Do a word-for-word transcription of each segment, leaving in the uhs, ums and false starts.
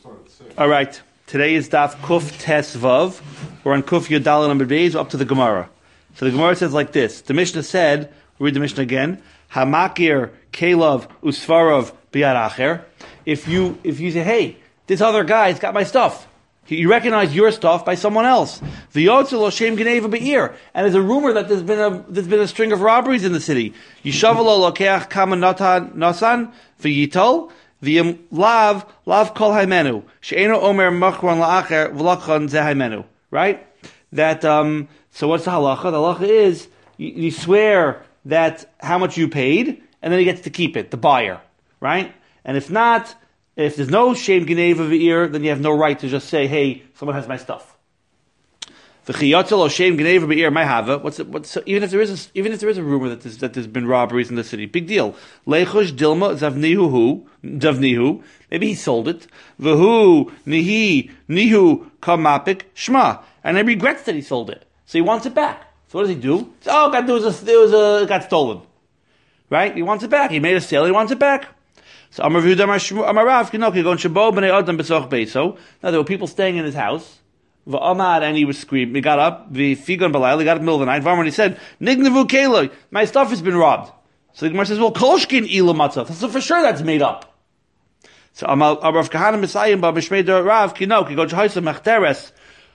All right. Today is Daf Kuf Tes Vav. We're on Kuf Yudal number Beis, up to the Gemara. So the Gemara says like this. The Mishnah said, we'll read the Mishnah again, Hamakir Kelav Usfarov Biyad Acher. If you, if you say, hey, this other guy's got my stuff. You recognize your stuff by someone else. V'yotzel Shem Geneva Be'ir. And there's a rumor that there's been a there's been a string of robberies in the city. Yishavalo Lokeach Kama Nasan V'yitol V'yim Lav Lav Kol Haimenu She'eno Omer Machron La'acher V'lachon Ze Haimenu. Right? That um. So what's the halacha? The halacha is you, you swear that how much you paid, and then he gets to keep it, the buyer. Right? And if not. If there's no shame geneva v'ir, then you have no right to just say, "Hey, someone has my stuff." V'chiyotzel or shame geneva v'ir, my hava. What's it, what's so even if there is a, even if there is a rumor that there's, that there's been robberies in the city, big deal. Lechush dilma zavnihu hu zavnihu. Maybe he sold it. V'hu nihi nihu kamapik shma, and he regrets that he sold it, so he wants it back. So what does he do? So, oh, God, there was a there was a it got stolen, right? He wants it back. He made a sale. He wants it back. So Amar V'Yehuda Amar Rav Kinoki Gon Shabo Bnei Adam B'Soch Beiso. Now there were people staying in his house. V'Amad, and he was screaming. He got up. V'Figon Balayil. He got up in the middle of the night. V'Amar, he said, Nignevu Keloi. My stuff has been robbed. So the Gemara says, well, Kolshkin Ila Matzah. So for sure that's made up. So Amar Rav Kahana Misayim Ba B'Shmei Rav Kinoki Gon Shahoysa Machteres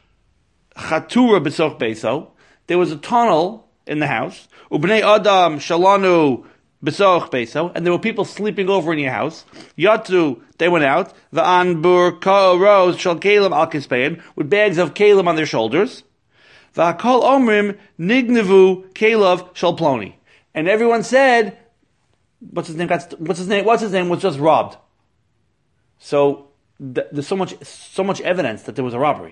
Chatura B'Soch Beiso. There was a tunnel in the house. U'Bnei Adam Shalanu Besoch Beso, and there were people sleeping over in your house. Yatu, they went out. The Anbur Rose Shal Kalim Al Kispein, with bags of Kalim on their shoulders. The Kol Omrim Nignevu Kalav Shal Ploni. And everyone said, what's his name? What's his name? What's his name was just robbed. So th- there's so much, so much evidence that there was a robbery.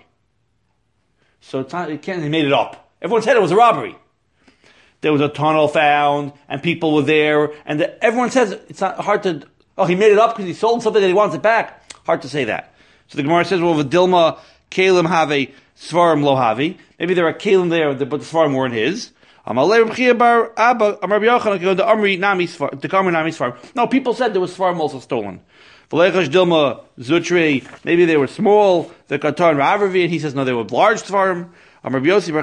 So it's not, it can't, he made it up. Everyone said it was a robbery. There was a tunnel found, and people were there, and the, everyone says it's not hard to, oh, he made it up because he sold something that he wants it back. Hard to say that. So the Gemara says, well, the Dilma Kalim have a Svarim Lohavi. Maybe there are Kalim there, but the Svarim weren't his. No, people said there was Svarim also stolen. Dilma Zutri, maybe they were small, the Qatar and Ravavi, and he says, no, they were large Svarim. No, they said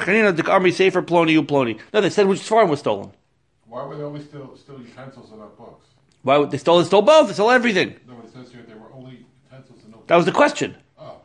which Sfarim was stolen. Why were they always still, still utensils and not books? Why they stole? They stole both. They stole everything. No, it says here they were only utensils and no books. That was the question. Oh.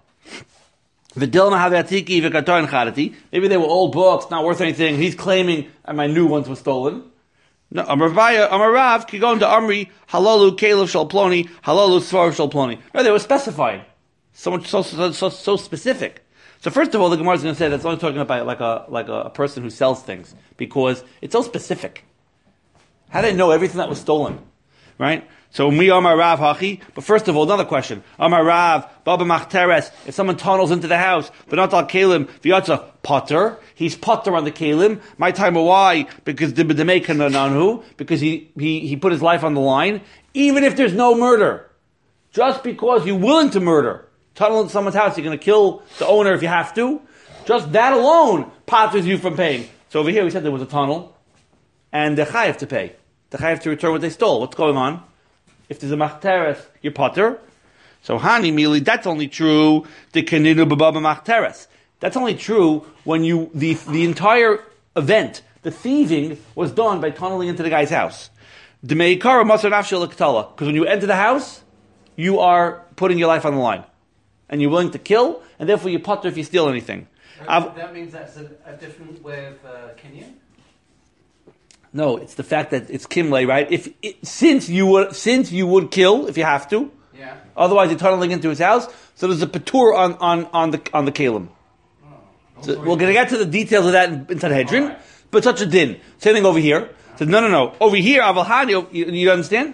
Maybe they were old books, not worth anything. He's claiming, and my new ones were stolen. No, Amaravaya, Amarav, Kigon to Amri, Halalu, Caleb Shalploni, Halalu, Svar Shalploni. No, they were specifying. So much, so, so, so, so specific. So first of all, the Gemara is going to say that's only talking about like a like a, a person who sells things because it's so specific. How do they know everything that was stolen, right? So we Amar Rav Hachi. But first of all, another question: Amar Rav Baba Machteres. If someone tunnels into the house, but not al Kalim v'yatza Potter, he's Potter on the Kalim. My time why? Because the B'demeikan Nanhu, because he he he put his life on the line. Even if there's no murder, just because you're willing to murder. Tunnel into someone's house, you're going to kill the owner if you have to. Just that alone potters you from paying. So over here we said there was a tunnel, and the chayav to pay. The chayav to return what they stole. What's going on? If there's a machteres, you're potter. So hani mili, that's only true. The kaninu b'baba machteres. That's only true when you the the entire event, the thieving, was done by tunneling into the guy's house. The meikara masar nafshel l'ktala, because when you enter the house, you are putting your life on the line. And you're willing to kill, and therefore you potter if you steal anything. Right, that means that's a, a different way of uh, Kenyan? No, it's the fact that it's kimle, right? If it, since you would since you would kill if you have to, yeah. Otherwise you're tunneling into his house. So there's a patur on on on the on the kalim. Oh. So we're going to get to the details of that in, in Sanhedrin, right. But such a din. Same thing over here. So no, no, no. Over here, avalhani. You, you understand?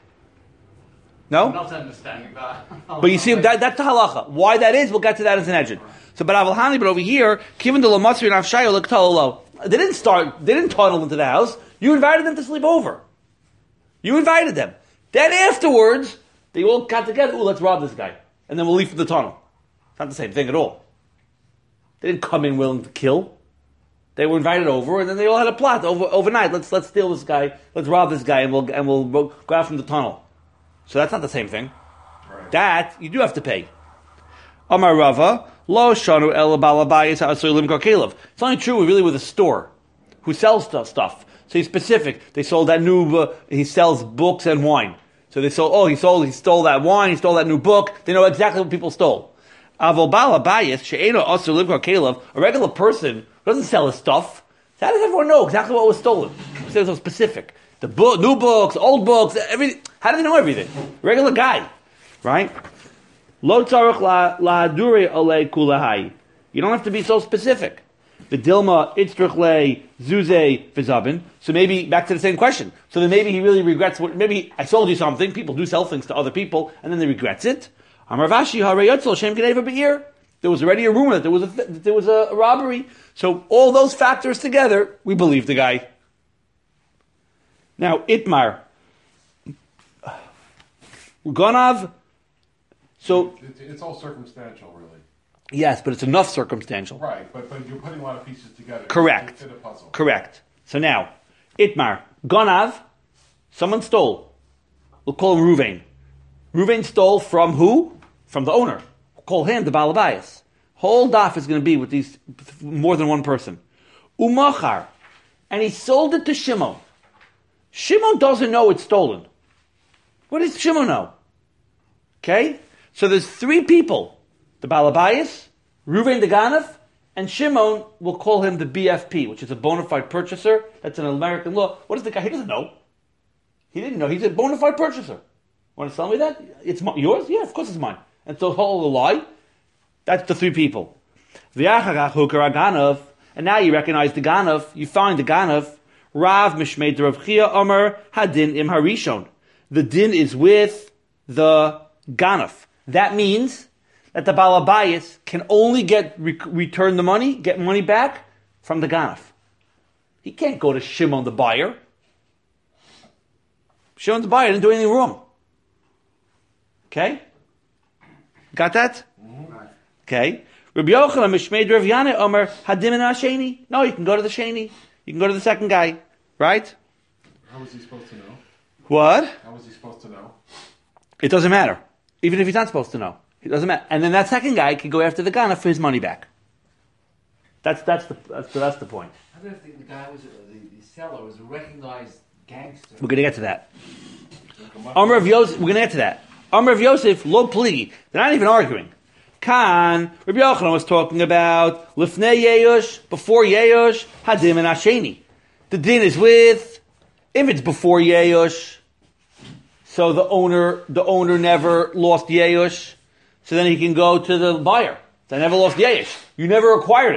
No? I'm not understanding that. But you see, that, that's the halacha. Why that is, we'll get to that in Sanhedrin. So, but Avalhani, but over here, given the Lamatzri and Avshayo, look, they didn't start, they didn't tunnel into the house. You invited them to sleep over. You invited them. Then afterwards, they all got together, ooh, let's rob this guy. And then we'll leave for the tunnel. It's not the same thing at all. They didn't come in willing to kill. They were invited over, and then they all had a plot over, overnight. Let's let's steal this guy, let's rob this guy, and we'll and we'll go out from the tunnel. So that's not the same thing. Right. That, you do have to pay. Amar Rava, lo shanu el balabayis ha'asur limkar kelev. It's only true really with a store who sells stuff. stuff. So he's specific. They sold that new, uh, he sells books and wine. So they sold, oh, he sold, he stole that wine, he stole that new book. They know exactly what people stole. Avol balabayis she'eno asur limkar kelev, a regular person who doesn't sell his stuff. So how does everyone know exactly what was stolen? Because they're so specific. The book, new books, old books, everything. How do they know everything? Regular guy, right? Lo tzarich la hadure olei kulahai. You don't have to be so specific. The dilma itzrich le zuze v'zabin. So maybe back to the same question. So then maybe he really regrets. What, maybe I sold you something. People do sell things to other people, and then they regrets it. Amar Vashi harei yotzel shem kedeva be'ir. There was already a rumor that there was a that there was a robbery. So all those factors together, we believe the guy. Now Itmar, Gonav. So It's, it's all circumstantial, really. yes, but it's enough circumstantial. Right, but but you're putting a lot of pieces together. Correct. It's in a puzzle. Correct. So now, Itmar, Gonav, someone stole. We'll call him Ruvain. Ruvain stole from who? From the owner. We'll call him the Balabayas. Whole daf is going to be with these more than one person. Umachar, and he sold it to Shimon. Shimon doesn't know it's stolen. What does Shimon know? Okay? So there's three people. The Balabayas, Ruvain the Ganav, and Shimon, we'll call him the B F P, which is a bona fide purchaser. That's an American law. What is the guy? He doesn't know. He didn't know. He's a bona fide purchaser. Want to tell me that? It's yours? Yeah, of course it's mine. And so whole lie, that's the three people. And now you recognize the Ganav. You find the Ganav. Rav Mishmei Rav Chia Omer Hadin Im Harishon. The din is with the Ganav. That means that the Balabayas can only get re- return the money, get money back from the Ganav. He can't go to Shimon the buyer. Shimon the buyer didn't do anything wrong. Okay? Got that? Okay. Rabbi Yochanan Mishmei Rav Yana Omer Hadim Asheni. No, you can go to the Sheni. You can go to the second guy. Right? How was he supposed to know? What? How was he supposed to know? It doesn't matter. Even if he's not supposed to know. It doesn't matter. And then that second guy can go after the Ganav for his money back. That's that's the that's, that's the point. I don't think the guy was, a, the, the seller was a recognized gangster. We're going to get to that. Amr of Yosef, we're going to get to that. Amr of Yosef, lo pligi. They're not even arguing. Khan, Rabbi Yochanan was talking about Lifnei Yeush, before Yeush, Hadim and Asheni. The din is with, if it's before Yeush, so the owner, the owner never lost Yeush, so then he can go to the buyer. They never lost Yeush. You never acquired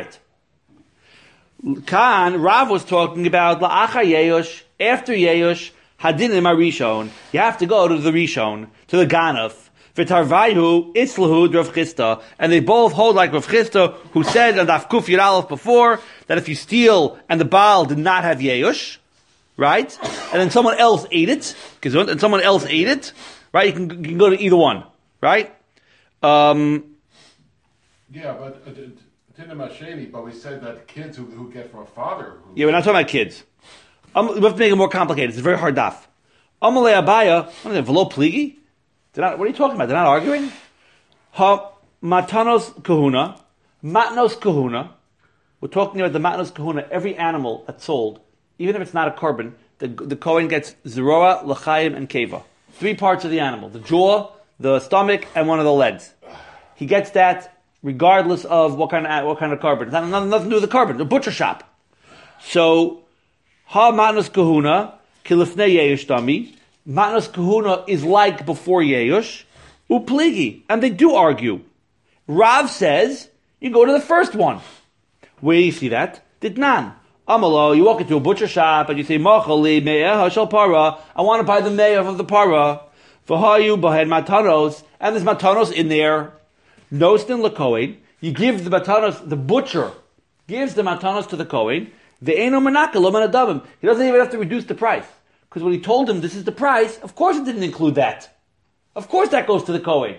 it. Khan, Rav was talking about La'achar Yeush, after Yeush, Hadin and Rishon. You have to go to the Rishon, to the Ganav. V'tarvayhu itzlahu Rav Chisda, and they both hold like Rav Chisda, who said on Daf Kuf Yud Aleph before that if you steal and the Baal did not have Yeush, right, and then someone else ate it, and someone else ate it, right, you can, you can go to either one, right? Um, Yeah, but uh, Tinam Hasheni, but we said that kids who, who get from a father. Who, yeah, we're not talking about kids. Um, we have to make it more complicated. It's a very hard daf. Amalei Abaya, what are they, velo pligi? Not, what are you talking about? They're not arguing? Ha matanos kahuna, matnos kahuna. We're talking about the matnos kahuna. Every animal that's sold, even if it's not a carbon, the the Kohen gets zeroa, l'chaim, and keva. Three parts of the animal: the jaw, the stomach, and one of the legs. He gets that regardless of what kind of what kind of carbon. It's not nothing, nothing to do with the carbon. The butcher shop. So ha matnos kahuna kilifnei yeush dami. Matnos kahuna is like before Yeush, upligi, and they do argue. Rav says, you go to the first one. Where do you see that? Ditnan. Amalo, you walk into a butcher shop and you say, Machali me'eh shel para, I want to buy the me'eh of the para. V'hayu b'hed matanos, and there's matanos in there. Nostin l'kohen, you give the matanos, the butcher gives the matanos to the kohen, ve'eno menaka lo menadavim. He doesn't even have to reduce the price. Because when he told him this is the price, of course it didn't include that. Of course that goes to the Kohen.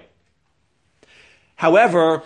However,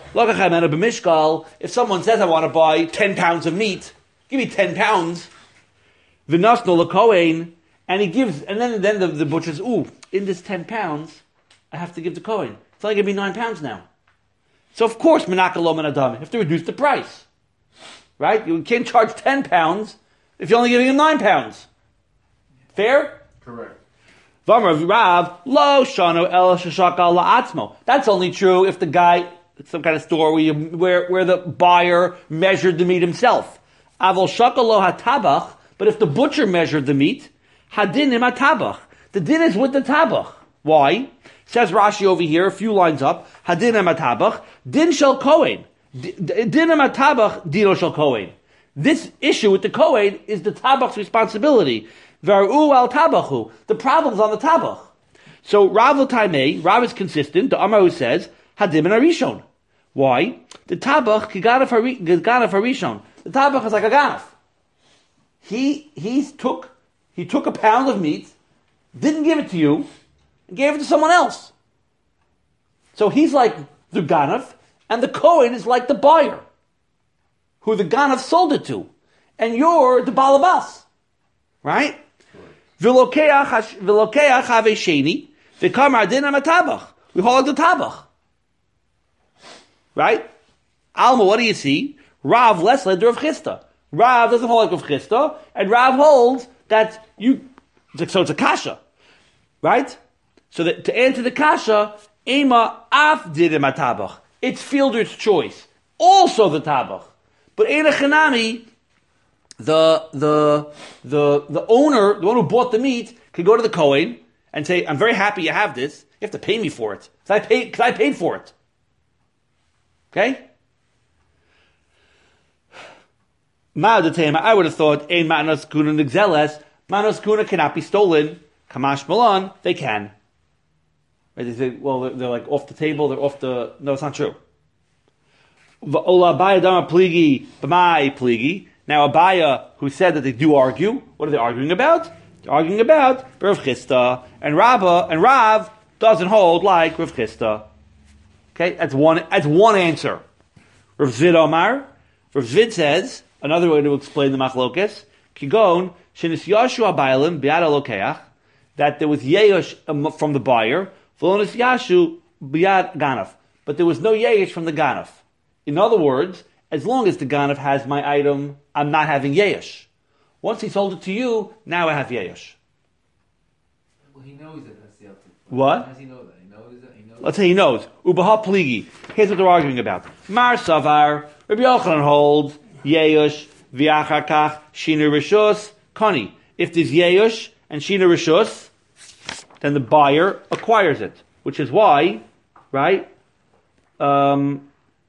if someone says, I want to buy ten pounds of meat, give me ten pounds, v'nasno l'Kohen, and he gives, and then, then the, the butcher says, ooh, in this ten pounds, I have to give the Kohen. It's only going to be nine pounds now. So of course, menakalo min adam, you have to reduce the price. Right? You can't charge ten pounds if you're only giving him nine pounds. Fair? Correct. V'amar Rav, lo shano el shashakal la'atzmo. That's only true if the guy, it's some kind of store where, you, where, where the buyer measured the meat himself. Avol shakal lo hatabach, but if the butcher measured the meat, hadinim hatabach. The din is with the tabach. Why? Says Rashi over here, a few lines up, hadinim hatabach, din shel kohen. Dinim hatabach, dino shel kohen. This issue with the kohen is the tabach's responsibility. Varu al tabachu. The problem's on the tabach. So Rav Taimei, Rav is consistent. The Amar who says hadim and arishon. Why? The tabach giganav harishon. The tabach is like a ganav. He he took he took a pound of meat, didn't give it to you, and gave it to someone else. So he's like the ganav, and the kohen is like the buyer, who the ganav sold it to, and you're the balabas, right? V'lokeach havesheni v'kamar din amatabach. We hold the tabach, right? Alma, what do you see? Rav less led Rav Chisda. Rav doesn't hold like Rav Chisda, and Rav holds that you. So it's a kasha, right? So that to answer the kasha, ema af din amatabach. It's fielder's choice, also the tabach, but ena chanami. The, the, the, the owner, the one who bought the meat, can go to the Kohen and say, I'm very happy you have this. You have to pay me for it. Because I paid, because I paid for it. Okay? I would have thought, ein manos kuna nigzeles, manos kuna cannot be stolen. Kamash malan, they can. Right? They say, well, they're, they're like off the table, they're off the, no, it's not true. V'ola bayadama pligi, b'mai pligi. Now Abaya, who said that they do argue, what are they arguing about? They're arguing about Rav Chisda, and Rabba and Rav doesn't hold like Rav Chisda. Okay, that's one. That's one answer. Rav Zvid Omar, Rav Zvid says another way to explain the machlokes. Kigon shenis yashu abaylim biad alokeach, that there was yesh from the buyer, v'lonis yashu biad ganav, but there was no yesh from the ganav. In other words, as long as the ganav has my item, I'm not having yesh. Once he sold it to you, now I have yesh. Well, he knows it. That's the other thing. What? How does he know that? He knows it. He knows Let's say he knows. Ubaha pligi. Here's what they're arguing about. Mar savar. Rabbi Yochanan holds yesh v'achakach shina rishus kani. If there's yesh and shina rishus, then the buyer acquires it, which is why, right? Um.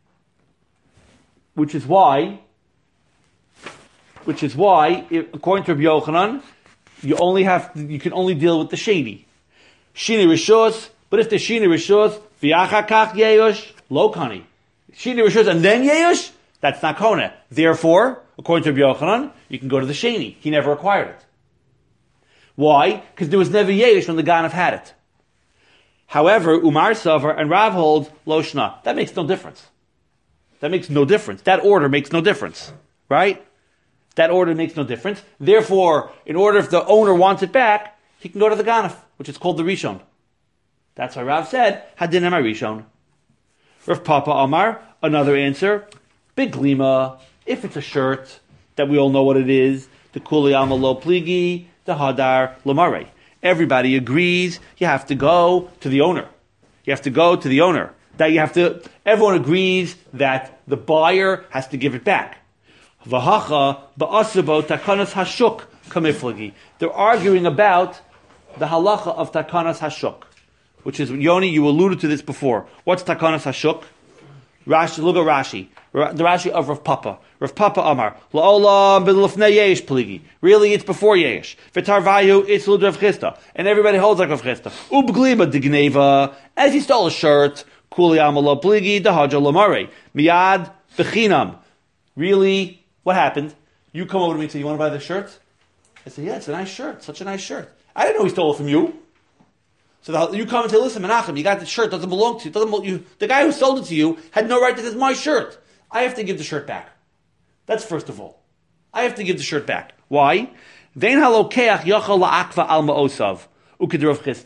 Which is why, which is why, if, according to Rabbi Yochanan, you only have, to, you can only deal with the shady. Shini rishos, but if the shini rishos, v'achakach yeyosh, lo kani. Shini rishos and then yeyosh, that's not kona. Therefore, according to Rabbi Yochanan, you can go to the sheni. He never acquired it. Why? Because there was never yeyosh when the ganav had it. However, Umar Savar and Rav holds lo shna. That makes no difference. That makes no difference. That order makes no difference. Right? That order makes no difference. Therefore, in order if the owner wants it back, he can go to the Ganaf, which is called the Rishon. That's why Rav said, Hadin Amar Rishon. Rav Papa Amar, another answer, Big Lima, if it's a shirt, that we all know what it is, the Kuli Alma Lo Pligi, the Hadar Lomare. Everybody agrees you have to go to the owner. You have to go to the owner. That you have to, everyone agrees that the buyer has to give it back. V'hacha ba'asabo takanas hashuk kamiflagi. They're arguing about the halacha of takanas hashuk, which is, Yoni, you alluded to this before. What's takanas hashuk? Rashi, look at Rashi. The Rashi of Rav Papa. Rav Papa Amar. La'olam b'lufnei yesh pligi. Really, it's before yesh. V'tarvayu, it's l'ud Rav Chisda. And everybody holds like Rav Chisda. Ubglima digneva. As he stole a shirt, Kuli amalo pligi dahaja lamare miyad bechinam. Really, what happened? You come over to me and say, "You want to buy this shirt?" I say, "Yeah, it's a nice shirt. Such a nice shirt." I didn't know he stole it from you. So the, you come and say, "Listen, Menachem, you got this shirt. Doesn't belong to you. Doesn't belong, you. The guy who sold it to you had no right to this. My shirt. I have to give the shirt back." That's first of all. I have to give the shirt back. Why? I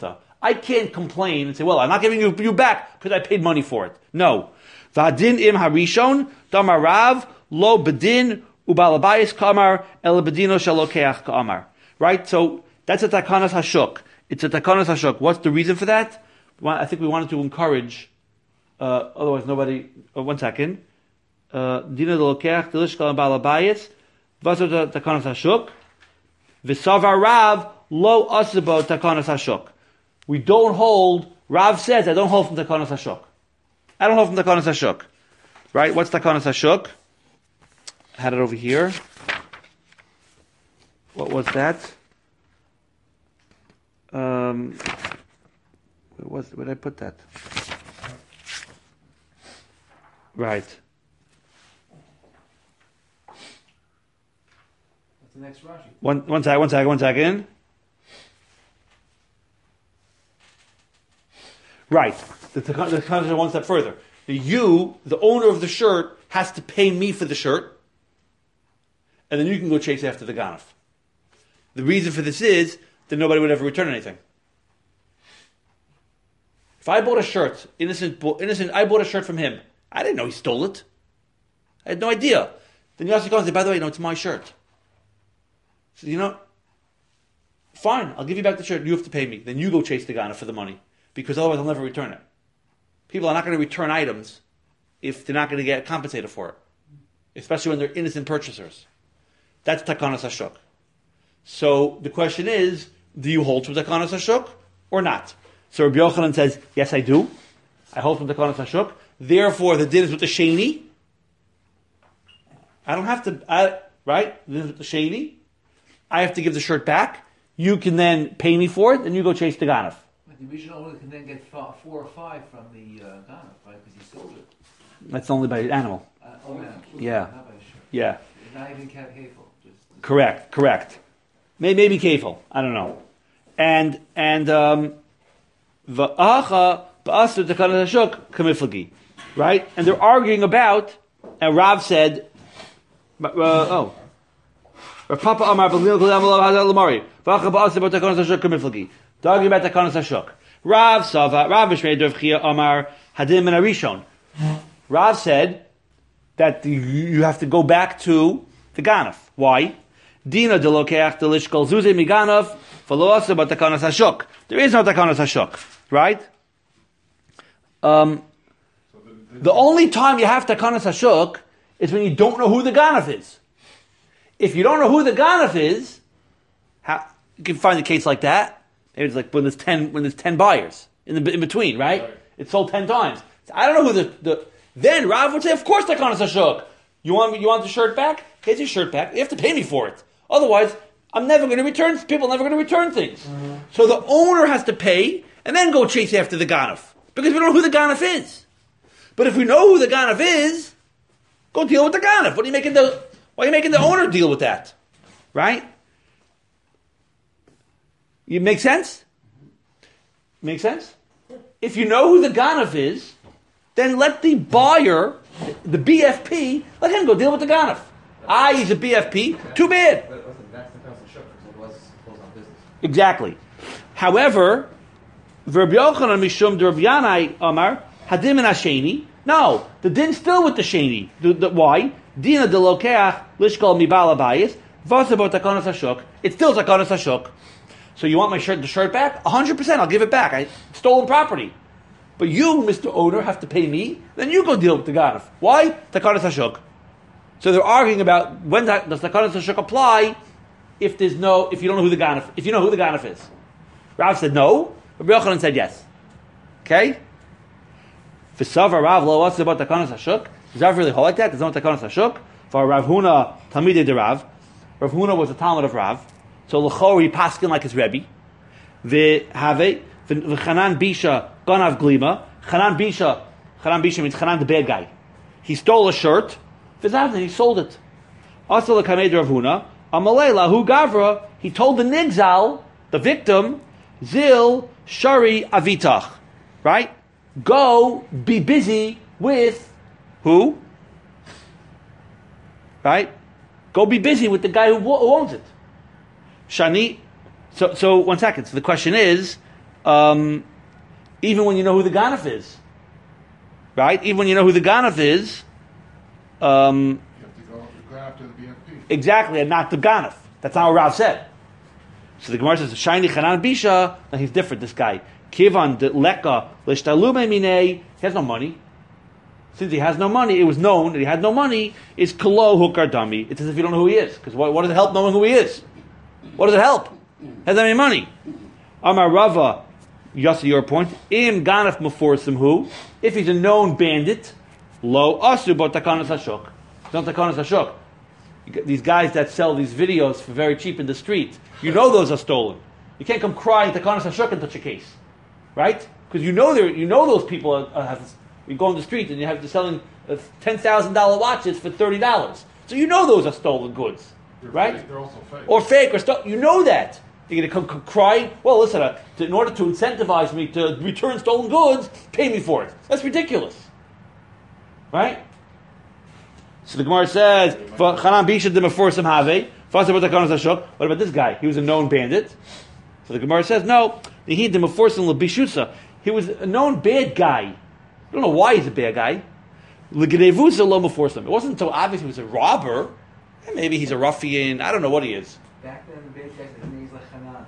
I can't complain and say, well, I'm not giving you, you back because I paid money for it. No. V'adin im harishon, damar rav, lo bedin, ubalabayis kamar, el bedino shalokeach kamar. Right? So, that's a takanas hashuk. It's a takanas hashuk. What's the reason for that? I think we wanted to encourage, uh, otherwise nobody, uh, one second. Dina delokeach, delishkal and balabayis, v'azot takanas hashuk, v'savar rav, lo asabo takanas hashuk. We don't hold, Rav says, I don't hold from takanas hashuk. I don't hold from takanas hashuk. Right? What's takanas hashuk? I had it over here. What was that? Um, where was, where did I put that? Right. That's the next Rashi. One, one second, one second, one second. Right. The takanas are one step further. The you, the owner of the shirt, has to pay me for the shirt, and then you can go chase after the ganaf. The reason for this is that nobody would ever return anything. If I bought a shirt, innocent, innocent, I bought a shirt from him. I didn't know he stole it. I had no idea. Then Yossi comes and says, by the way, no, it's my shirt. So, you know, fine, I'll give you back the shirt. You have to pay me. Then you go chase the ganaf for the money, because otherwise I'll never return it. People are not going to return items if they're not going to get compensated for it, especially when they're innocent purchasers. That's takanas hashuk. So the question is, do you hold from takanas hashuk or not? So Rabbi Yochanan says, yes, I do. I hold from takanas hashuk. Therefore, the din is with the sheni. I don't have to, I, right? The din is with the sheni. I have to give the shirt back. You can then pay me for it, and you go chase the ganaf. The original owner can then get four or five from the uh, ganaf, right? Because he sold it. That's only by animal. Uh, oh, yeah. Yeah. Not by a shirt. Yeah. Not even careful. Just Correct, correct. Maybe, maybe kefil. I don't know. And and um, va'acha ba'aser takanas hashuk kamiflagi, right? And they're arguing about. And Rav said, uh, "Oh, Rav Papa Amar b'lino kolam alav lamari va'acha ba'aser takanas hashuk kamiflagi." They're arguing about takanas hashuk. Rav Sava Rav Mishmei Rav Chia Amar Hadim and Arishon. Rav said that you have to go back to the ganaf. Why? Dina delokeach delishkol zuze miganaf faloasa but takanas hashuk. There is no takanas hashuk, right? Um, the only time you have takanas hashuk is when you don't know who the ganaf is. If you don't know who the ganaf is, how, you can find a case like that. Maybe it's like when there's ten when there's ten buyers in the in between, right? right. It's sold ten times. So I don't know who the, the then Rav would say, of course takanas hashuk. You want you want the shirt back? Here's your shirt back. You have to pay me for it. Otherwise, I'm never going to return. People are never going to return things. Mm-hmm. So the owner has to pay and then go chase after the ganaf because we don't know who the ganaf is. But if we know who the ganaf is, go deal with the ganaf. What are you making the? Why are you making the owner deal with that? Right? You make sense? Make sense? If you know who the ganaf is, then let the buyer, the B F P, let him go deal with the ganaf. Ah, he's a B F P. Too bad. Exactly. However, Rabbi Yochanan mishum Rabbi Yanai Amar hadim and hasheni. No, the din's still with the sheni. The, the, why? Dina de lokeach lishkol mibala bayis vasabot takanas hashuk. It's still takanas hashuk. So you want my shirt, the shirt back? A hundred percent. I'll give it back. I stolen property. But you, Mister Owner, have to pay me. Then you go deal with the ganaf. Why? Takanas hashuk. So they're arguing about when that, does takanas hashuk apply if there's no, if you don't know who the ganaf, if you know who the ganaf is. Rav said no. Rabbi Yochanan said yes. Okay. V'sava Rav lo what's about takanas hashuk? Does Rav really hold like that? There's no takanas hashuk. For Rav Huna Talmidei de Rav. Rav Huna was a Talmud of Rav. So l'chor he paskin like his Rebbe. V'have v'chanan bisha ganav glima. Chanan bisha, Chanan bisha means Chanan the bad guy. He stole a shirt. V'zavne, he sold it. Also the Kamed Rav Huna, Amalei lahu gavra, he told the nigzal, the victim, Zil shari avitach. Right? Go be busy with who? Right? Go be busy with the guy who, who owns it. Shani. So, so one second. So the question is, um, even when you know who the ganef is, right? Even when you know who the ganef is, um, You have to go, go after the B F P. exactly, and not the ganef. That's not what Rav said. So the Gemara says, "Shiny Chanan Bisha." Now he's different. This guy, Kivan de Leka Lishtalume Mine. He has no money. Since he has no money, it was known that he had no money. Is Kalo Hukar Dami? It's as if you don't know who he is. Because what, what does it help knowing who he is? What does it help? Has any money? Amar Rava, Yossi, your point. Im Ganaf Meforsim who? If he's a known bandit, Lo Asu Bo Takanas Hashuk. Don't Takanas Hashuk. These guys that sell these videos for very cheap in the street, you know those are stolen. You can't come crying Takanas Hashuk in such a case, right? Because you know there, you know those people are, are, have. You go on the street and you have to selling uh, ten thousand dollar watches for thirty dollars. So you know those are stolen goods, They're right? Fake. They're also fake. Or fake or stuff. You know that. You're going to come, come crying. Well, listen. Uh, to, in order to incentivize me to return stolen goods, pay me for it. That's ridiculous, right? So the Gemara says, "Chanan bisha de meforsim have." What about this guy? He was a known bandit. So the Gemara says, "No, he de meforsim lebishutza. He was a known bad guy. I don't know why he's a bad guy. It wasn't until obvious he was a robber. Maybe he's a ruffian. I don't know what he is." Back then, the big guys, his name's like Hanan.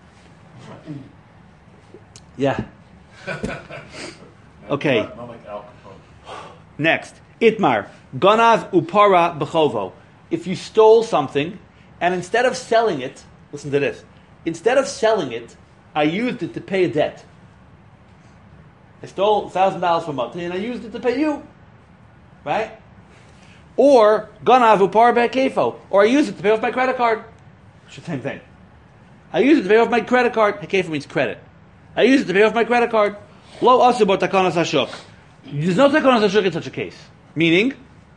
Yeah. Okay. Not, not like Al Capone. Next. Itmar. Ganav upara bechovo. If you stole something, and instead of selling it, listen to this. Instead of selling it, I used it to pay a debt. I stole one thousand dollars from Mati and I used it to pay you. Right? Or, Ganav upar be'kefo. Or I used it to pay off my credit card. It's the same thing. I use it to pay off my credit card. Hekefo means credit. I use it to pay off my credit card. Lo asubo takanas hashuk. There's no takanas hashuk in such a case. Meaning,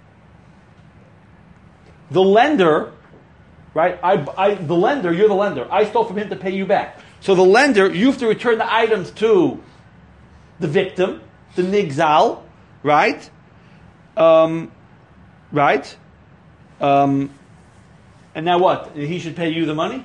the lender, right? I, I, the lender, you're the lender. I stole from him to pay you back. So the lender, you have to return the items to the victim, the nigzal, right? Um, right? Um, and now what? He should pay you the money?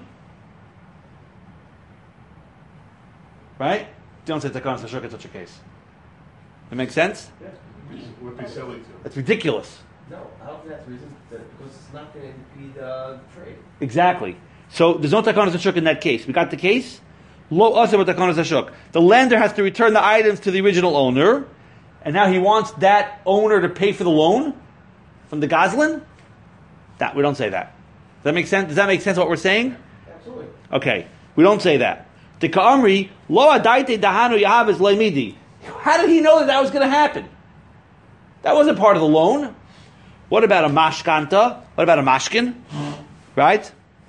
Right? Don't say takanas hashuk in such a case. That makes sense? Would be, would be silly to. That's ridiculous. No, I don't think that's the reason, that because it's not going to impede uh, the trade. Exactly. So there's no takanas hashuk in that case. We got the case. Lo asa takanas hashuk. The lender has to return the items to the original owner, and now he wants that owner to pay for the loan from the gazlan. That we don't say that. Does that make sense? Does that make sense? What we're saying? Absolutely. Okay, we don't say that. The ka'amri lo adaite dahanu yahavis leimidi. How did he know that that was going to happen? That wasn't part of the loan. What about a mashkanta? What about a mashkin? Right?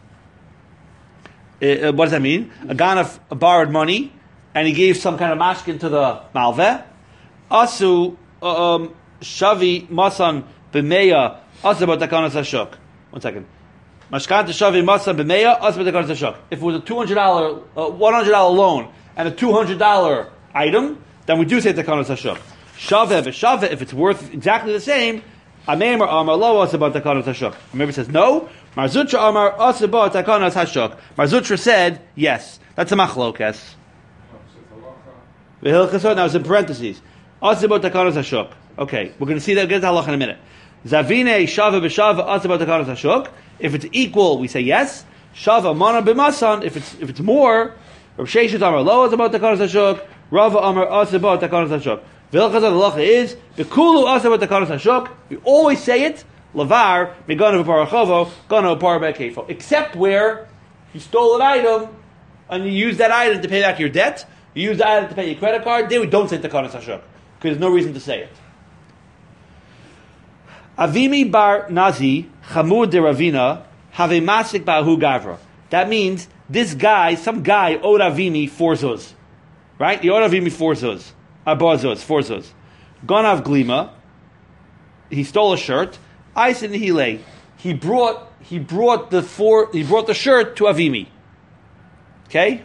Uh, what does that mean? A ganaf borrowed money, and he gave some kind of mashkin to the malveh. Asu um, shavi masan b'meya asu b'takanas hashuk. One second. Mashkanta shavi masan b'meya asu b'takanas hashuk. If it was a two hundred dollar, uh, one hundred dollar loan and a two hundred dollar item, then we do say takanas hashuk. Shaveh v'shaveh, if it's worth exactly the same, Ameim or Amar lo asabat takanas hashuk. Maybe says no. Marzutra Amar asabat takanas hashuk. Marzutra said yes. That's a machlokes. V'hilchasot, now it's in parentheses. Asabat takanas hashuk. Okay, we're going to see that. Get to halach in a minute. Zavine shava b'shava asabat takanas hashuk. If it's equal, we say yes. Shava mana b'masan. If it's if it's more, Rav Sheshet Amar lo asabat takanas hashuk. Rava Amar asabat takanas hashuk. V'hilchasot halacha is v'kulu asabat takanas hashuk. We always say it. Lavar meganav parachovo ganav parabekefo. Except where you stole an item and you use that item to pay back your debt. You use the item to pay your credit card. Then we don't say takanas hashuk because there's no reason to say it. Avimi bar Nazi chamud de Ravina have a masik ba'hu gavra. That means this guy, some guy owed Avimi four zuz. Right? He owed Avimi four zuz. Abba zuz, four zuz. Ganav glima. He stole a shirt. Ais in Hile. He brought he brought the four he brought the shirt to Avimi. Okay?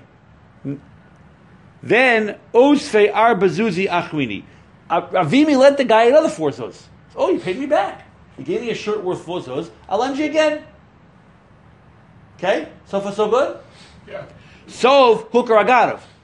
Then Osfe Arbazuzi Achwini. Avimi lent the guy another four zuz. Oh, you paid me back. You gave me a shirt worth four zuz. I'll lend you again. Okay? So far so good? Yeah. So Hukar Agarav.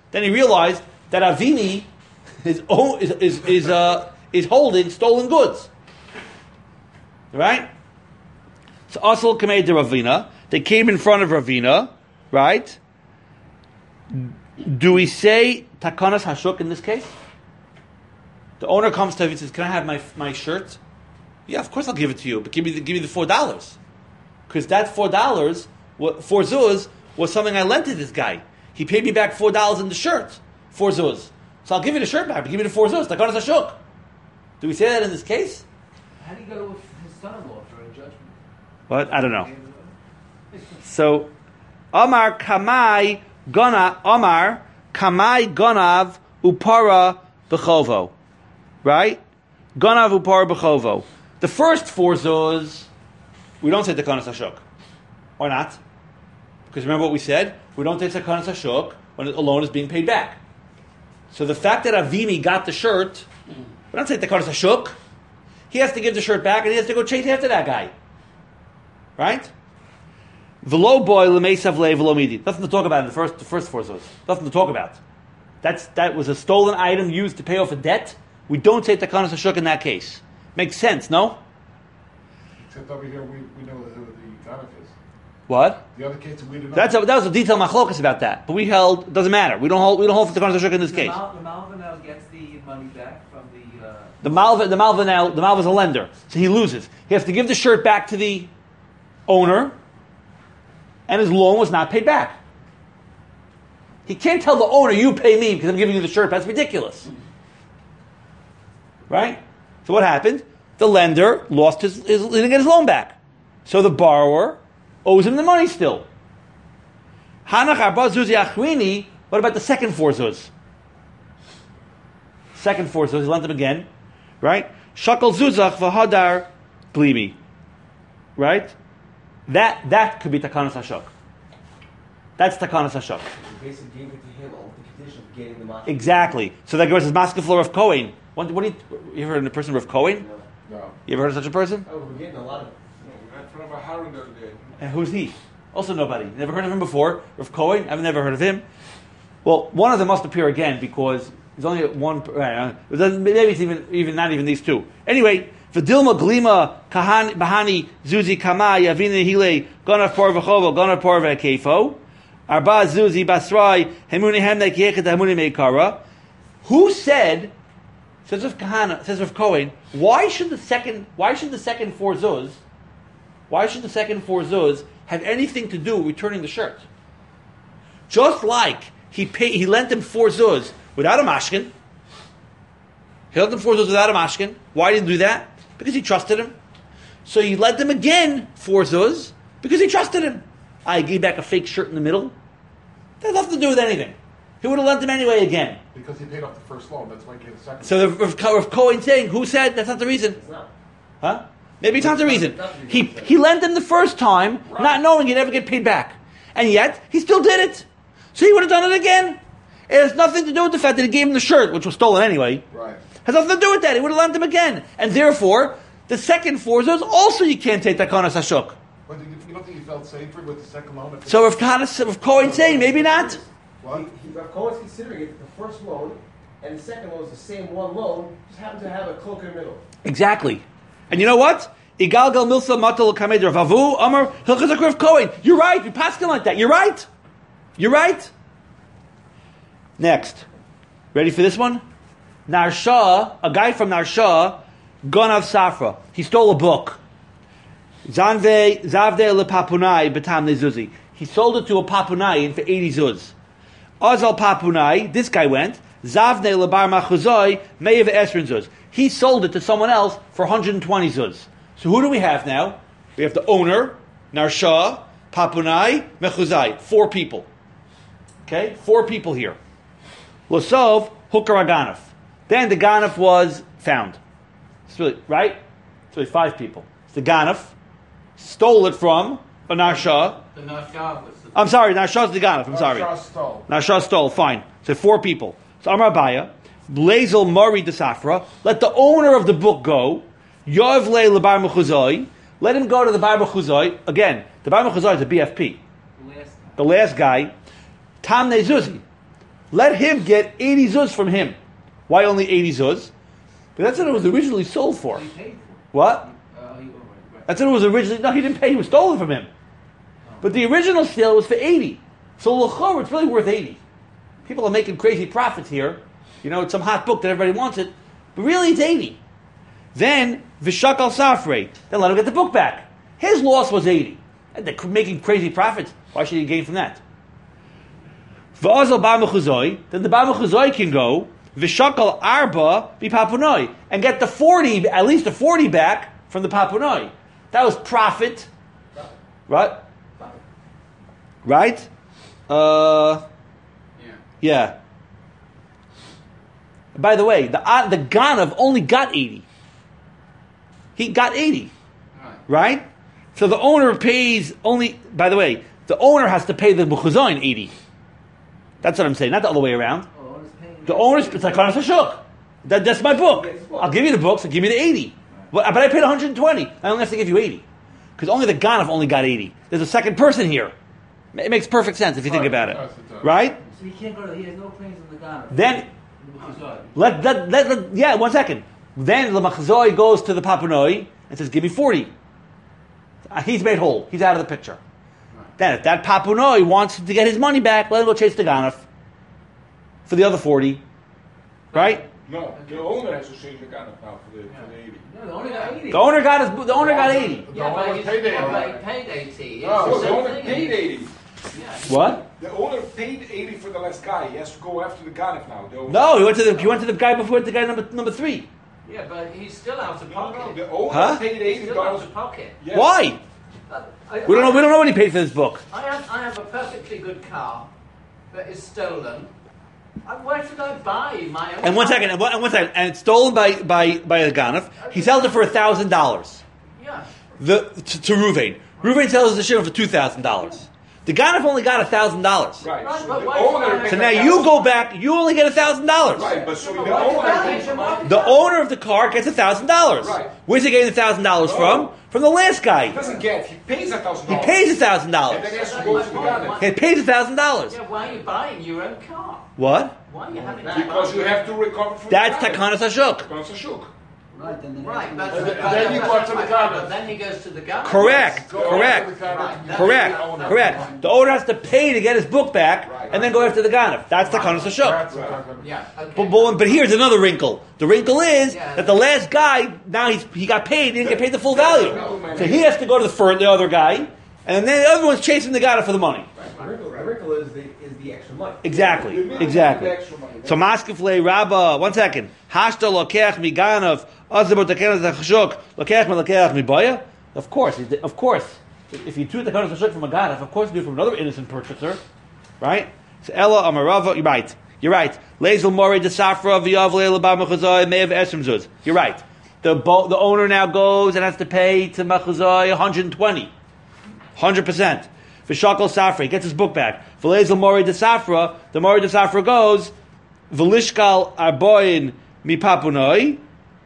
Then he realized that Avini is is is is, uh, is holding stolen goods. Right? So Asal Kamei de Ravina. They came in front of Ravina, right? Do we say Takanas Hashuk in this case? The owner comes to him and says, "Can I have my my shirt?" Yeah, of course I'll give it to you, but give me the, give me the four dollars, because that four dollars, four zuz, was something I lent to this guy. He paid me back four dollars in the shirt, four zuz. So I'll give you the shirt back, but give me the four zuz. Takanas Hashuk. Do we say that in this case? How do you go with his son-in-law for a judgment? What? I don't know. So, Amar Kamai Gona Amar Kamai Gonav Upara Bechovo. Right? Gonav Upara Bechovo. The first four zuz, we don't say Takanas Hashuk. Why not? Because remember what we said? We don't take Takanas Hashuk when a loan is being paid back. So the fact that Avini got the shirt, we don't say Takanas Hashuk. He has to give the shirt back and he has to go chase after that guy. Right? V'lo boy l'meisav le v'lo midi. Nothing to talk about in the first the first four zuz. Nothing to talk about. That's that was a stolen item used to pay off a debt. We don't say Takanas Hashuk in that case. Makes sense, no? Except over here, we, we know who the Ganef is. What? The other case, we do not. That's a, that was a detailed machlokas about that. But we held, it doesn't matter. We don't hold we don't hold for Takanas Hashuk in this The case. Mal- the Malvinel gets the money back from the... Uh, The Malva, the Malva, the Malva is a lender, so he loses. He has to give the shirt back to the owner, and his loan was not paid back. He can't tell the owner, "You pay me because I'm giving you the shirt." That's ridiculous, right? So what happened? The lender lost his, his he didn't get his loan back, so the borrower owes him the money still. Hanach arba zuzi achrini. What about the second four zuz? Second four zuz, he lent him again. Right? Shakal zuzach v'hadar blimi. Right? That that could be Takanas Hashuk. That's Takanas Hashuk. You basically gave it to him on the condition of getting the money. Exactly. So that goes as Maskefler of Cohen. What, what do you, you ever heard of a person of Cohen? No. No. You ever heard of such a person? Oh, we're getting a lot of. In front of a Harun the other day. And who's he? Also nobody. Never heard of him before. Rav Cohen? I've never heard of him. Well, one of them must appear again because there's only one. Uh, maybe it's even even not even these two. Anyway, V'dilma glima kahani bahani zuzi kama yavina hile ganav por v'chovo ganav por v'kefo arba zuzi basrai hemuni hemnek yechet hemuni meikara. Who said? Says of Kahana, says of Cohen. Why should the second? Why should the second four zuz? Why should the second four zuz have anything to do with returning the shirt? Just like he paid, he lent him four zuz without a mashkin. He lent him four zuz without a mashkin. Why did he do that? Because he trusted him. So he lent him again four zuz because he trusted him. I gave back a fake shirt in the middle. That has nothing to do with anything. He would have lent him anyway again. Because he paid off the first loan, that's why he gave the second. So the Rav Rav Cohen saying, who said that's not the reason? It's not. Huh? Maybe it's not the reason. Not the reason. He he lent him the first time, not knowing he'd never get paid back. And yet, he still did it. So he would have done it again. It has nothing to do with the fact that he gave him the shirt, which was stolen anyway. Right. Has nothing to do with that. He would have lent him again. And therefore, the second four zuz also you can't take Takanas Hashuk. But you, you don't think he felt safer with the second loan? So Rav Kahanas- Rav Cohen saying, maybe not. What? He, he, Rav Cohen's considering it the first loan, and the second loan is the same one loan, just happens to have a cloak in the middle. Exactly. And you know what? Igalgal milsa matal kamed Rav Avu Amar Hilchazak Rav Cohen. You're right. You passed it like that. You're right. You're right. Next. Ready for this one? Narsha, a guy from Narsha, Gonav Safra. He stole a book. Zanve Zavde le Papunai Betam Nezuzi. He sold it to a Papunai for eighty zuz. Azal Papunai, this guy went, Zavne le Bar Machuzoi, Meyev Esrin zuz. He sold it to someone else for one hundred twenty zuz. So who do we have now? We have the owner, Narsha, Papunai, Mechuzai. Four people. Okay? Four people here. Losov, Hukar Aganif. Then the Ganif was found. It's really, right? It's really five people. It's the Ganif. Stole it from a Narsha. The Nashah was the I'm sorry, Narsha's the Ganif. I'm sorry. Narsha stole. Narsha stole. Fine. So four people. So Amar Abaya, Blazel Mari de Safra. Let the owner of the book go. Yov le lebar mechuzoi. Let him go to the bar mechuzoi. Again, the bar mechuzoi is a B F P. last The last guy. Tam nezuzi. Let him get eighty zuz from him. Why only eighty zuz? But that's what it was originally sold for. He paid for it. What? Uh, he, oh, right, right. That's what it was originally. No, he didn't pay. He was stolen from him. But the original sale was for eighty. So l'chor, it's really worth eighty. People are making crazy profits here. You know, it's some hot book that everybody wants it, but really it's eighty. Then v'shak al safrei. Then let him get the book back. His loss was eighty. And they're making crazy profits. Why should he gain from that? V'azal ba mechuzoi. Then the ba mechuzoi can go v'shak al arba bipapunoi and get the forty, at least the forty back from the papunoi. That was profit, right? Right? Uh, Yeah. yeah. By the way, the uh, the Ganav only got eighty. He got eighty, Right. right? So the owner pays only. By the way, the owner has to pay the Mechuzoin eighty. That's what I'm saying, not the other way around. Oh, owner's paying. The owner's it's like Kanas Hashuk. That, that's my book. I'll give you the books. I'll give you the eighty. But, but I paid one hundred twenty. I only have to give you eighty because only the Ganav only got eighty. There's a second person here. It makes perfect sense if you think Right, about it, yes, it does. right? So he can't go to, he has no claims on the Ghana. Then Mechuzai. let, let, let, let yeah, one second. Then the Machzoi goes to the Papunoi and says, "Give me forty." Uh, he's made whole. He's out of the picture. Right. Then if that Papunoi wants to get his money back, let him go chase the Ganav for the other forty, right? No, the owner has to change the gun now for the, for the eighty. No, the owner got eighty. The owner got his. The owner got eighty. Yeah, but owner he's paid yeah, eighty. but he paid eighty. No, It's the the owner same paid thing. eighty. Yeah. What? The owner paid eighty for the last guy. He has to go after the gun now. The owner. No, he went to the. He went to the guy before the guy number number three. Yeah, but he's still out of No, pocket. no, the owner Huh? paid He's eighty still out dollars. of pocket. Yes. Why? Uh, I, We don't know. We don't know what he paid for this book. I have, I have a perfectly good car that is stolen. Uh, Where should I buy my own? And one car? second. And one, and one second. And it's stolen by by by the Ganav. He sells it for a thousand dollars. Yeah. The to, to Ruvain. Ruvain sells the shit for two thousand dollars. The Ganav only got a thousand dollars. Right. Right, So but the why should I owner. have- So paid now a you thousand- go back. You only get a thousand dollars. Right, but so the But what's the owner. value of my The car? owner of the car gets a thousand dollars. Right. Where's he getting the thousand dollars Oh. from? From the last He guy. doesn't get. He pays a thousand He dollars. pays a thousand dollars. And then he has to go to the gun. He pays a thousand dollars. Yeah, why are you buying your own car? What? Why are you having to Because buy you have to recover from That's the gun. Takanas Hashuk. Takanas Hashuk. Right, then the Right, next but, one- but, And then you but- go to the but- gun. but then he goes to the gun. Correct. Go Correct. after the gun. Right. Correct. Correct. The owner has to pay to get his book back Right. and then go after the Ganav. That's Takanas Hashuk. That's the Right. gun. Yeah. Okay. But, but, but here's another wrinkle. The wrinkle is Yeah. that the last guy, now he's, he got paid, he didn't get paid the full value. So he has to go to the, fir- the other guy, and then the other one's chasing the Ganav for the money. The wrinkle, the wrinkle is the is the extra money. Exactly. The Exactly. extra money. So Maskefle Rabba, one second. Hashta lokech mi Ganav, azabot tekenas hachshuk, lokech mi lokech mi boya? Of course, of course. If you do the tekenas hachshuk from a Ganav, of course you do it from another innocent purchaser. Right? So Ella Amarava, you're right. You're right. Lezel Mori de Safra Viyav Leila Ba Mechuzai Mev Esrim Zuz. You're right. The bo- the owner now goes and has to pay to Mechuzai one hundred twenty. one hundred percent. V'shakal Safra, he gets his book back. V'lezel Mori de Safra, the Mori de Safra goes, V'lishkal Arboin Mi Papunoi,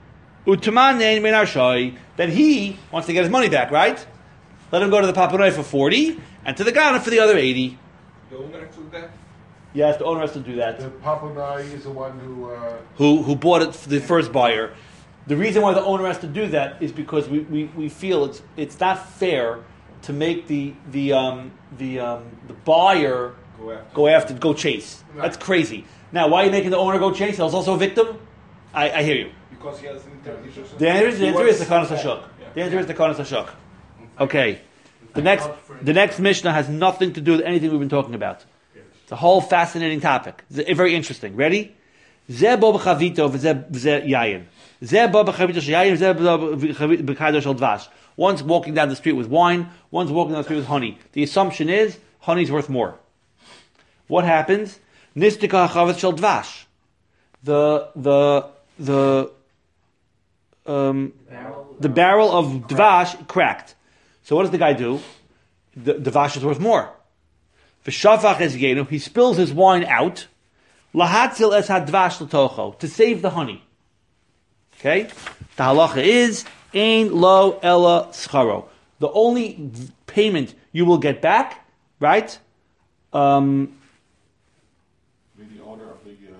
Utamanen Min Arshoi. Then he wants to get his money back, right? Let him go to the Papunoi for forty, and to the Ghana for the other eighty. The owner has to do that. Yes, the owner has to do that. The Papunai is the one who. Uh, who who bought it for the first buyer. The reason why the owner has to do that is because we, we, we feel it's it's not fair to make the the um, the um, the buyer Go after. go after go chase. That's crazy. Now, why are you making the owner go chase? He's also a victim. I, I hear you. Because he has an intelligence. The answer is the answer is the Kanas He Hashuk. Yeah. The answer is the Kanas Hashuk. Okay. The next the next Mishnah has nothing to do with anything we've been talking about. It's a whole fascinating topic. It's very interesting. Ready? Zeh bo b'chavito v'zeh v'zeh yayin. Zeh bo b'chavito sheyayin v'zeh bo b'chaydo shel dvash. One's walking down the street with wine. One's walking down the street with honey. The assumption is honey's worth more. What happens? Nistika hachavet shel dvash. The the the um, Barrel. the barrel of dvash cracked. So what does the guy do? The dvash is worth more. V'shafach es yenu, he spills his wine out. Lahatzil es hadvash l'tocho, to save the honey. Okay? The halacha is, ein lo ella scharo. The only payment you will get back, right? Um, the owner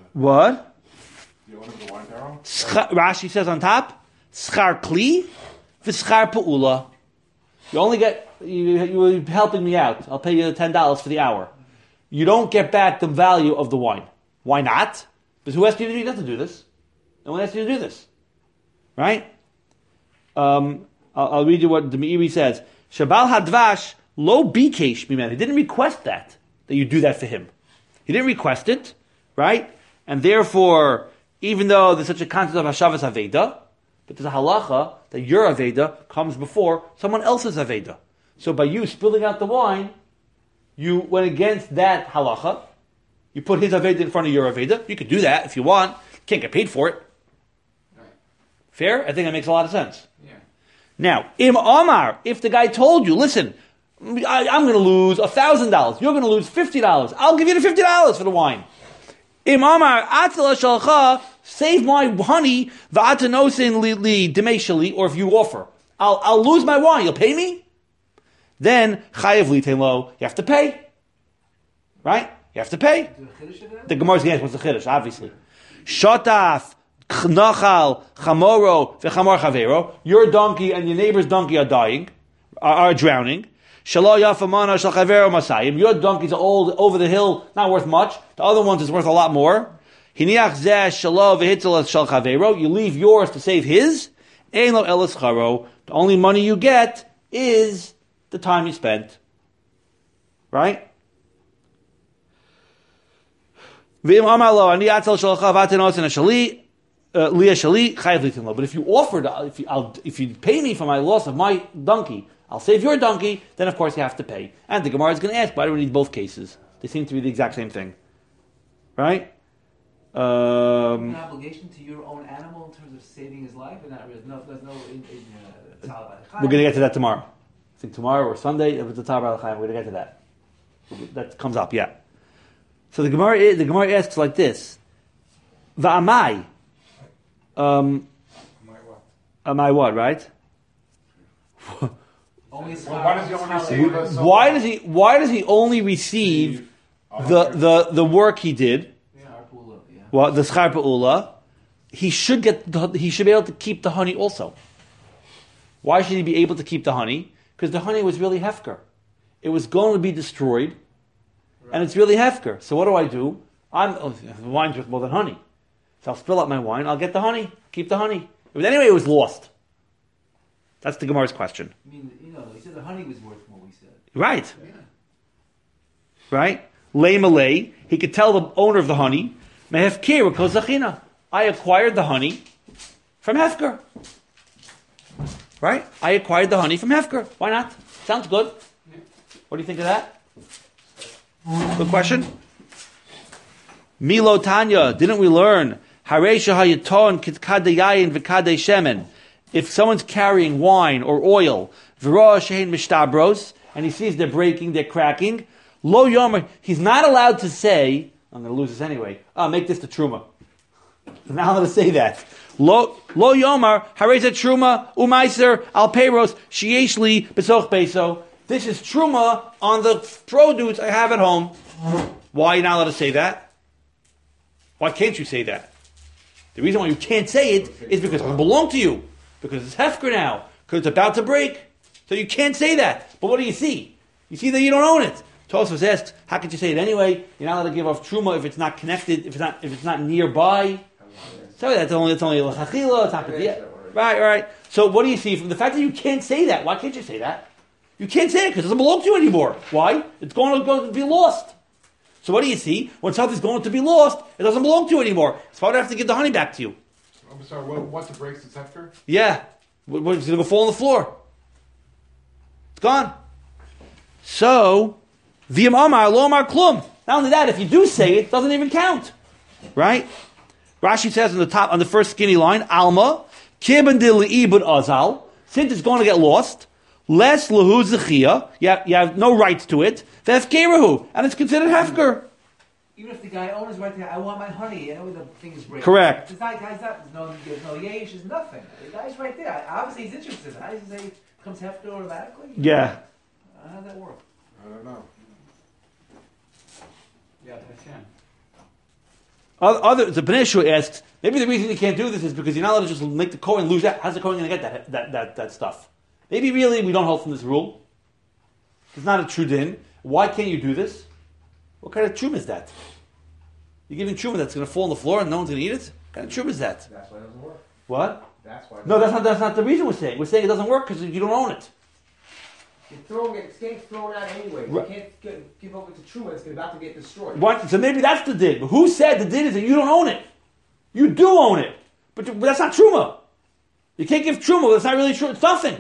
What? The owner of the wine barrel? Scha- Rashi says on top, schar kli v'schar pa'ula. You only get, you, you're helping me out. I'll pay you ten dollars for the hour. You don't get back the value of the wine. Why not? Because who asked you to do, you have to do this? No one asked you to do this. Right? Um, I'll, I'll read you what the Meiri says. Shabal hadvash lo bikesh mimen. He didn't request that, that you do that for him. He didn't request it, right? And therefore, even though there's such a concept of Hashavas Aveda, but there's a halacha that your Aveda comes before someone else's Aveda. So by you spilling out the wine, you went against that halacha. You put his Aveda in front of your Aveda. You could do that if you want. You can't get paid for it. Right. Fair? I think that makes a lot of sense. Yeah. Now, Im Omar, if the guy told you, listen, I, I'm going to lose one thousand dollars. You're going to lose fifty dollars. I'll give you the fifty dollars for the wine. Im Omar, Atila Shalcha, save my honey, Va'atanosin li, li demeshali, or if you offer, I'll, I'll lose my wine. You'll pay me? Then, Chayev Litelo, you have to pay. Right? You have to pay. The Gemara's going to ask, what's the Chiddush? Obviously. Shotaf, Nachal, Chamoro, V'chamor Chavero, your donkey and your neighbor's donkey are dying, are, are drowning. Shalo Yafamana Shal Chavero Masayim, your donkeys are old, over the hill, not worth much. The other ones is worth a lot more. Hiniach Zeh Shalo V'hitzel Shal Chavero, you leave yours to save his. Ein lo elas charo, the only money you get is the time you spent. Right? V'im Amar Lo, Ani Atzel Shal Chavatanos and Shali, Leah Shali, Chayav Litin Lo. But if you offered, if you, I'll, if you pay me for my loss of my donkey, I'll save your donkey, then of course you have to pay. And the Gemara is going to ask, why do we need both cases? They seem to be the exact same thing. Right? Um, An obligation to your own animal in terms of saving his life? Or not really? No, there's no in, in, uh, Tal B'Al we're going to get to that tomorrow. I think tomorrow or Sunday, if it's a Tal B'Al Chaim, we're going to get to that. That comes up, yeah. So the Gemara, the Gemara asks like this. Va'amai. Um, My what? Amai what, right? Only Well, why does he only receive a so Why does he, why does he only receive the, the, the work he did? Sharpula, yeah. Well, the schar pa'ula, he should get, the, he should be able to keep the honey also. Why should he be able to keep the honey? Because the honey was really hefker. It was going to be destroyed, right. And it's really hefker. So what do I do? I'm, oh, the wine's worth more than honey. So I'll spill out my wine, I'll get the honey, keep the honey. But anyway, it was lost. That's the Gemara's question. I mean, you know, he said the honey was worth more, we said. Right. Yeah. Right? Lay malay, he could tell the owner of the honey, Mehefkir kozachina. I acquired the honey from Hefker. Right? I acquired the honey from Hefker. Why not? Sounds good. What do you think of that? Good question. Milo Tanya, didn't we learn? Haresha hayaton kitkade yayin v'kade shemen. If someone's carrying wine or oil, v'ra shein mishtabros, and he sees they're breaking, they're cracking, lo yomer, he's not allowed to say, I'm going to lose this anyway, oh, make this the truma. He's not allowed to say that. Lo, lo yomar, hareza truma, umaiser, al peiros, shieshli, besoch beso. This is truma on the produce I have at home. Why are you not allowed to say that? Why can't you say that? The reason why you can't say it is because it doesn't belong to you. Because it's hefker now. Because it's about to break. So you can't say that. But what do you see? You see that you don't own it. Tosfos asks, how could you say it anyway? You're not allowed to give off truma if it's not connected, if it's not if it's not nearby. So that's only that's only l'chachila, it's not yeah. Right, right. So what do you see from the fact that you can't say that? Why can't you say that? You can't say it because it doesn't belong to you anymore. Why? It's going to, going to be lost. So what do you see? When something's going to be lost, it doesn't belong to you anymore. So why do I have to give the honey back to you? I'm sorry, what, once it breaks its hefker? Yeah. What, what, it's going to go fall on the floor. It's gone. So, v'im amar lo amar klum. Not only that, if you do say it, it doesn't even count. Right? Rashi says on the top, on the first skinny line, Alma, kiben de li'ibud azal, since it's going to get lost, les lahu zechia, you have, you have no rights to it, v'efkerahu, and it's considered hefker. Even if the guy owns right there, I want my honey, and the thing is breaking. Correct. This guy, guy's not, there's no, there's no yesh, there's nothing. The guy's right there. Obviously he's interested. How does he say it becomes hefker automatically? Yeah. How does that work? I don't know. Yeah, I can. Other, the Bnei Yeshua asks, maybe the reason you can't do this is because you're not allowed to just make the Kohen lose that. How's the Kohen going to get that, that, that, that stuff? Maybe really we don't hold from this rule. It's not a true din. Why can't you do this? What kind of truma is that? You're giving truma that's going to fall on the floor and no one's going to eat it? What kind of truma is that? That's why it doesn't work. What? That's why. No, that's not, that's not the reason we're saying. We're saying it doesn't work because you don't own it. You're throwing it, it's getting thrown out anyway. Right. You can't get, give over to truma, it's about to get destroyed. What? So maybe that's the din. But who said the din is that you don't own it? You do own it. But, you, but that's not truma. You can't give truma, but it's not really true. It's nothing.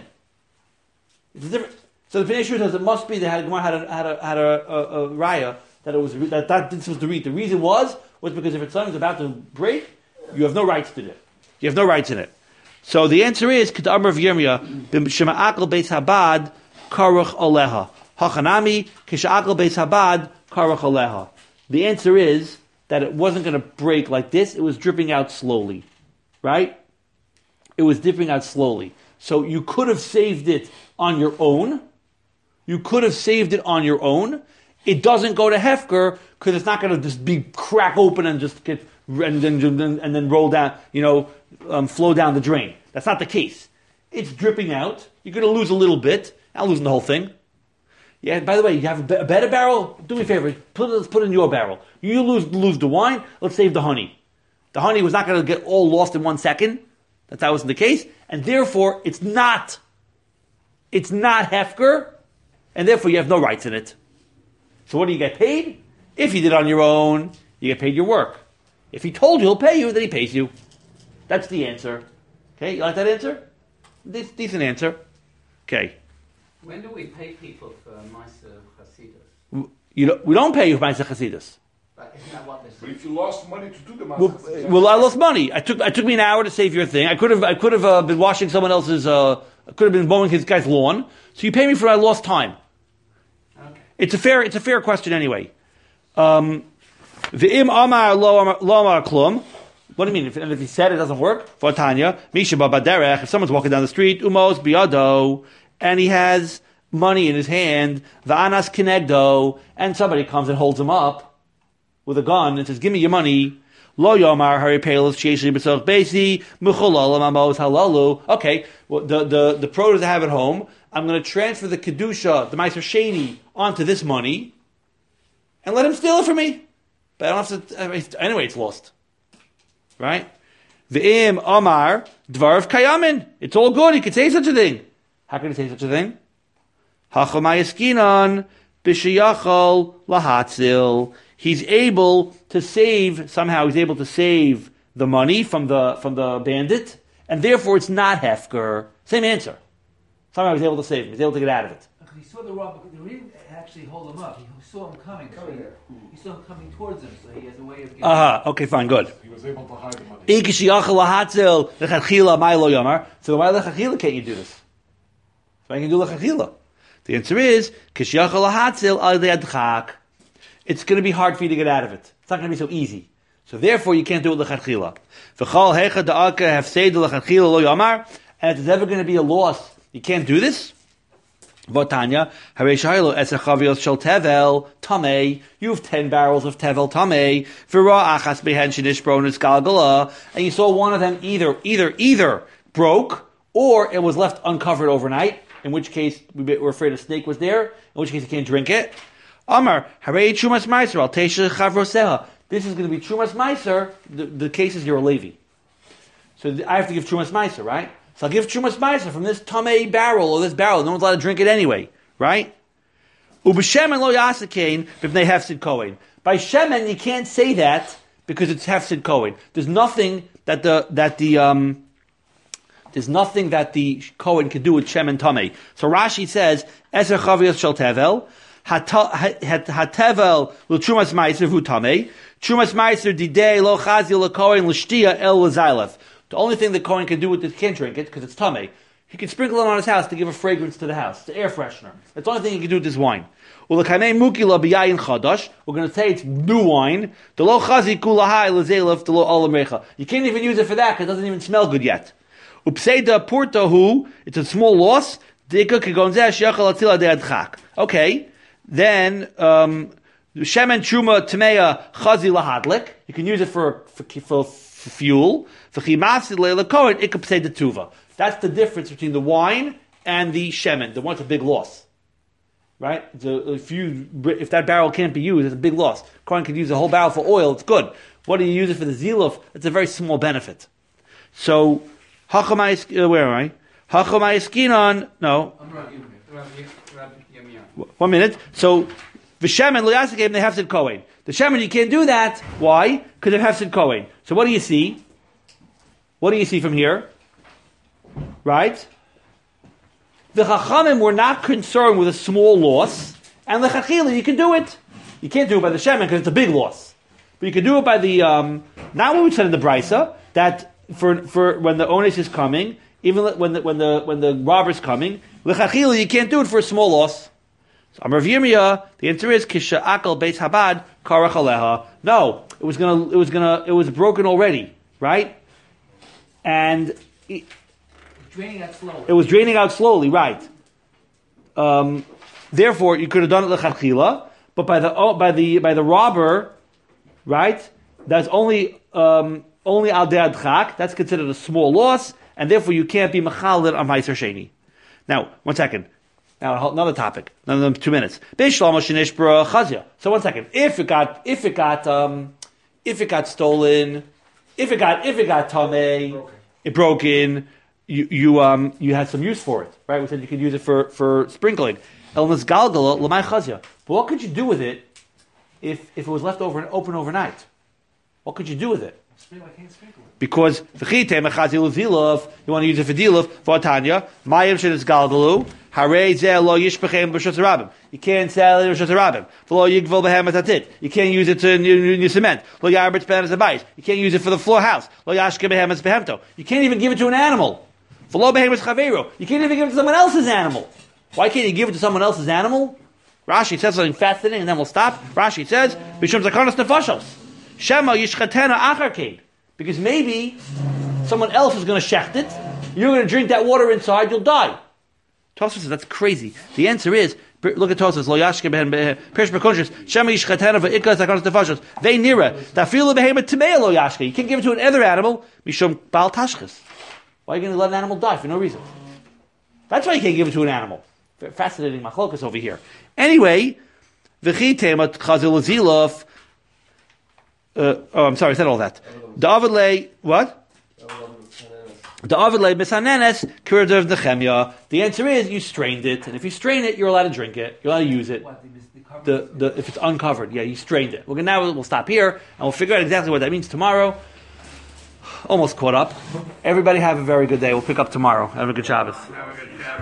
It's different. So the Bnei Yeshua says it must be that Gemara had a, had a, had a, a, a raya that it was that, that this was the read. The reason was was because if it's something's about to break, you have no rights to it. You have no rights in it. So the answer is Kedamar of Yirmiyah b'Shema Akal Beis Habad Karuch Oleha Hachanami Kishakal Beis Habad Karuch Oleha. The answer is that it wasn't going to break like this. It was dripping out slowly, right? It was dripping out slowly. So you could have saved it on your own. You could have saved it on your own. It doesn't go to Hefker because it's not going to just be crack open and just get and then and then roll down, you know, um, flow down the drain. That's not the case. It's dripping out. You're going to lose a little bit. Not losing the whole thing. Yeah. By the way, you have a, be- a better barrel. Do me a favor. Put it, let's put it in your barrel. You lose lose the wine. Let's save the honey. The honey was not going to get all lost in one second. That that wasn't the case, and therefore it's not. It's not Hefker. And therefore you have no rights in it. So what do you get paid? If you did it on your own, you get paid your work. If he told you he'll pay you, then he pays you. That's the answer. Okay, you like that answer? De- decent answer. Okay. When do we pay people for Meiser Chasidus? You don't, we don't pay you for Meiser Chasidus. But isn't that what this But is? if you lost money to do the Well, master, well, I lost money. I took I took me an hour to save your thing. I could have I could have uh, been washing someone else's. Uh, I could have been mowing his guy's lawn. So you pay me for my lost time. Okay. It's a fair it's a fair question anyway. Um, V'im amar lo amar lo amar klum. What do you mean? If, and if he said it doesn't work, for Tanya, Misha babaderech. If someone's walking down the street, umos biado, and he has money in his hand, va'anas kinegdo, and somebody comes and holds him up with a gun and says, "Give me your money." Lo yomar hari pelos sheishli b'soch beisi mucholol amos halalu. Okay, well, the the the produce I have at home, I'm going to transfer the kedusha, the meiser sheni, onto this money, and let him steal it from me. But I don't have to. Anyway, it's lost. Right? V'im Amar Dvarav Kayamin. It's all good. He could say such a thing. How can he say such a thing? Hachamayaskinon b'sheyachol lahatzil. He's able to save somehow. He's able to save the money from the from the bandit, and therefore it's not hefker. Same answer. Somehow he's able to save him. He's able to get out of it. Because he saw the rob, he didn't actually hold him up. He saw him coming. Coming there. He saw him coming towards him, so he has a way of getting. Uh huh. Okay, fine, good. He was able to hide the money. Ikishiyachol lahatzil lechatchila ma'lo yomar. So why lechatchila can't you do this? So I can do lechatchila. The answer is kishiyachol lahatzil al yadchak. It's going to be hard for you to get out of it. It's not going to be so easy. So therefore, you can't do it lechatchila. V'chol hecha da'aka hafseid lechatchila lo yomar. And if there's ever going to be a loss, you can't do this. Votanya, Hareshaylo Esachavios Shel Tevel Tamei. You have ten barrels of Tevel Tamei. Vira Achas Behen Shinish Bronis Galgala, and you saw one of them either either either broke or it was left uncovered overnight. In which case we were afraid a snake was there. In which case you can't drink it. Amar Harei Chumas Meiser Al Teisha Chavroseha. This is going to be Chumas Meiser. The, the case is you're a Levi, so I have to give Chumas Meiser, right? So I'll give Chumas Meiser from this Tamei barrel or this barrel. No one's allowed to drink it anyway, right? Ubeshemen lo yasakein b'bnei hefsid kohen. By shemen you can't say that because it's hefsid kohen. There's nothing that the that the um there's nothing that the kohen can do with shemen tamei. So Rashi says eser chavios shel tevel hatevel l'chumas meiser vu tamei chumas meiser didei lo chazi lo kohen l'shtia el l'zaylef. The only thing the Kohen can do with it, can't drink it, because it's tamei. He can sprinkle it on his house to give a fragrance to the house. It's an air freshener. That's the only thing he can do with this wine. We're going to say it's new wine. You can't even use it for that, because it doesn't even smell good yet. It's a small loss. Okay, then, um, Shemen truma tmeya chazi lahadlik. You can use it for for, for, for fuel. For chimasi le'lekohen ikapsei detuva. That's the difference between the wine and the shemen. The one's a big loss, right? So if you if that barrel can't be used, it's a big loss. Kohen can use a whole barrel for oil. It's good. What do you use it for the ziluf? It's a very small benefit. So hachamai, uh, where am I? Hachamai skinon. No. One minute. So the shemen loyasakim they have said kohen. The shemen you can't do that. Why? Because they have said kohen. So what do you see? What do you see from here? Right? The chachamim were not concerned with a small loss, and the chachila you can do it. You can't do it by the shemen because it's a big loss, but you can do it by the um, not what we said in the brisa that for for when the onus is coming, even when the when the when the robber's coming, the chachila you can't do it for a small loss. So Amar Yirmiyah, the answer is kisha akal beis habad karach aleha. No, it was gonna it was gonna it was broken already, right? And it, draining out slowly. It was draining out slowly, right? Um, therefore, you could have done it lechatchila, but by the oh, by the by the robber, right? That's only um, only al de'adchak. That's considered a small loss, and therefore you can't be mechalid on meiser sheni. Now, one second. Now, another topic. Another two minutes. So one second. If it got, if it got, um, if it got stolen, if it got, if it got tamei, it broke in. You, you, um, you had some use for it, right? We said you could use it for for sprinkling. Elmas galgala l'may chazia. But what could you do with it if if it was left over and open overnight? What could you do with it? Because v'chitei mechazil zilov, you want to use it for dilov for tanya. Mayim shenis galgalu. Harei zeh lo yishbechem b'shos rabim. You can't sell it b'shos rabim. V'lo yigvol b'hem atatit. You can't use it to in your cement. Lo yarbetz ben as a bais. You can't use it for the floor house. Lo yashke b'hem as behemto. You can't even give it to an animal. V'lo b'hem as chaveiro. You can't even give it to someone else's animal. Why can't you give it to someone else's animal? Rashi says something fascinating, and then we'll stop. Rashi says b'shum zakanos nefashos. Shema yishchatena achar kein. Because maybe someone else is going to shecht it. You're going to drink that water inside. You'll die. Tosfos says that's crazy. The answer is, look at Tosfos. Lo yashke behen perish b'konshus. Shema yishchatena v'ikaz hakanos nefashos. They nira. Tafilu behemet tamei lo yashke. You can't give it to another animal. Mishum bal tashchis. Why are you going to let an animal die for no reason? That's why you can't give it to an animal. Fascinating machlokas over here. Anyway, v'chi temat chazil zilov. Uh, oh, I'm sorry, I said all that. David lay, what? David lay misanenes kiradev nechemia. The answer is you strained it, and if you strain it, you're allowed to drink it. You're allowed to use it. What, The, the, if it's uncovered, yeah, you strained it. Well, now we'll stop here, and we'll figure out exactly what that means tomorrow. Almost caught up. Everybody have a very good day. We'll pick up tomorrow. Have a good Shabbos.